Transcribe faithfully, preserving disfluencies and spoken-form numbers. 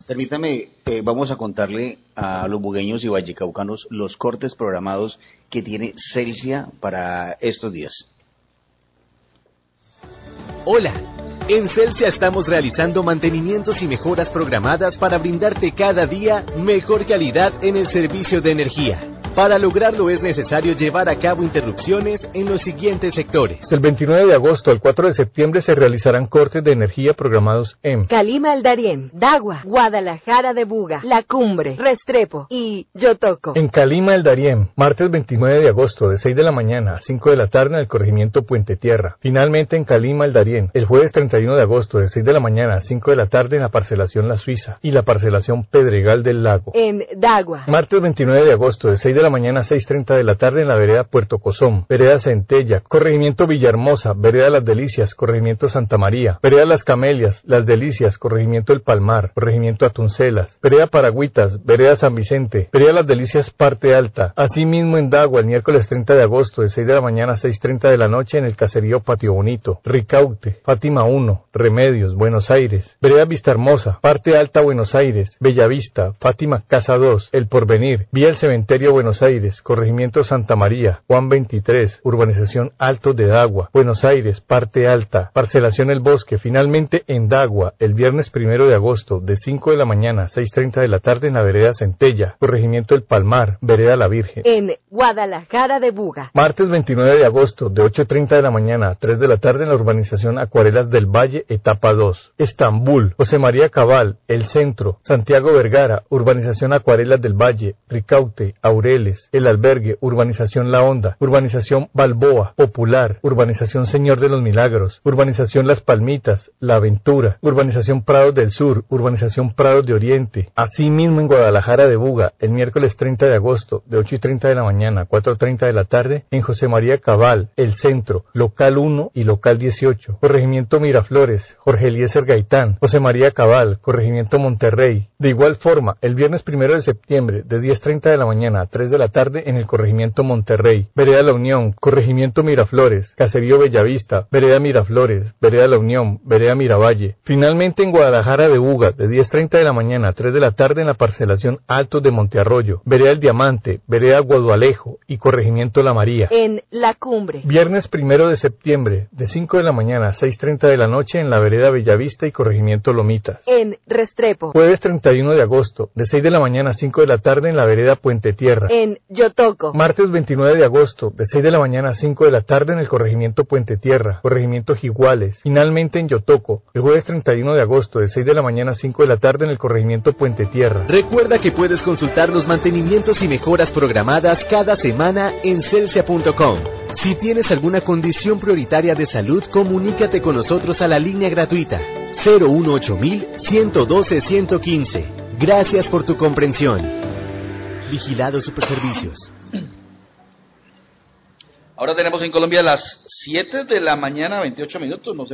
Permítame, eh, vamos a contarle a los bugueños y vallecaucanos los cortes programados que tiene Celsia para estos días. Hola, en Celsia estamos realizando mantenimientos y mejoras programadas para brindarte cada día mejor calidad en el servicio de energía. Para lograrlo es necesario llevar a cabo interrupciones en los siguientes sectores. Del veintinueve de agosto al cuatro de septiembre se realizarán cortes de energía programados en Calima El Darién, Dagua, Guadalajara de Buga, La Cumbre, Restrepo y Yotoco. En Calima El Darién, martes veintinueve de agosto de seis de la mañana a cinco de la tarde en el corregimiento Puente Tierra. Finalmente en Calima El Darién, el jueves treinta y uno de agosto de seis de la mañana a cinco de la tarde en la parcelación La Suiza y la parcelación Pedregal del Lago. En Dagua, martes veintinueve de agosto de seis de la mañana a seis treinta de la tarde en la vereda Puerto Cozón, vereda Centella, corregimiento Villahermosa, vereda Las Delicias, corregimiento Santa María, vereda Las Camelias, Las Delicias, corregimiento El Palmar, corregimiento Atuncelas, vereda Paragüitas, vereda San Vicente, vereda Las Delicias parte alta. Asimismo en Dagua el miércoles treinta de agosto de seis de la mañana a seis treinta de la noche en el caserío Patio Bonito, Ricaute, Fátima uno, Remedios, Buenos Aires, vereda Vista Hermosa, parte alta Buenos Aires, Bellavista, Fátima Casa dos, El Porvenir, vía el cementerio Buenos Aires, corregimiento Santa María, Juan veintitrés, urbanización Alto de Dagua, Buenos Aires, parte alta, parcelación El Bosque. Finalmente en Dagua, el viernes primero de agosto, de cinco de la mañana a seis treinta de la tarde en la vereda Centella, corregimiento El Palmar, vereda La Virgen. En Guadalajara de Buga, martes veintinueve de agosto, de ocho treinta de la mañana a tres de la tarde en la urbanización Acuarelas del Valle, etapa dos, Estambul, José María Cabal, El Centro, Santiago Vergara, urbanización Acuarelas del Valle, Ricaute, Aureles, El Albergue, urbanización La Honda, urbanización Balboa, Popular, urbanización Señor de los Milagros, urbanización Las Palmitas, La Aventura, urbanización Prados del Sur, urbanización Prados de Oriente. Asimismo en Guadalajara de Buga, el miércoles treinta de agosto, de ocho y treinta de la mañana a cuatro y treinta de la tarde, en José María Cabal, El Centro, local uno y local dieciocho, corregimiento Miraflores, Jorge Eliezer Gaitán, José María Cabal, corregimiento Monterrey. De igual forma, el viernes primero de septiembre, de diez treinta de la mañana a tres de la tarde, en el corregimiento Monterrey, vereda La Unión, corregimiento Miraflores, caserío Bellavista, vereda Miraflores, vereda La Unión, vereda Miravalle. Finalmente en Guadalajara de Buga, de diez treinta de la mañana a tres de la tarde en la parcelación Altos de Montearroyo, vereda El Diamante, vereda Guadualejo y corregimiento La María. En La Cumbre, viernes primero de septiembre, de cinco de la mañana a seis treinta de la noche en la vereda Bellavista y corregimiento Lomitas. En Restrepo, jueves treinta y uno de agosto, de seis de la mañana a cinco de la tarde en la vereda Puente Tierra. En Yotoco, martes veintinueve de agosto, de seis de la mañana a cinco de la tarde en el corregimiento Puente Tierra, corregimiento Jiguales. Finalmente en Yotoco, el jueves treinta y uno de agosto, de seis de la mañana a cinco de la tarde en el corregimiento Puente Tierra. Recuerda que puedes consultar los mantenimientos y mejoras programadas cada semana en celsia punto com. Si tienes alguna condición prioritaria de salud, comunícate con nosotros a la línea gratuita cero uno ocho mil ciento doce ciento quince. Gracias por tu comprensión. Vigilado Superservicios. Ahora tenemos en Colombia las siete de la mañana, veintiocho minutos. No sé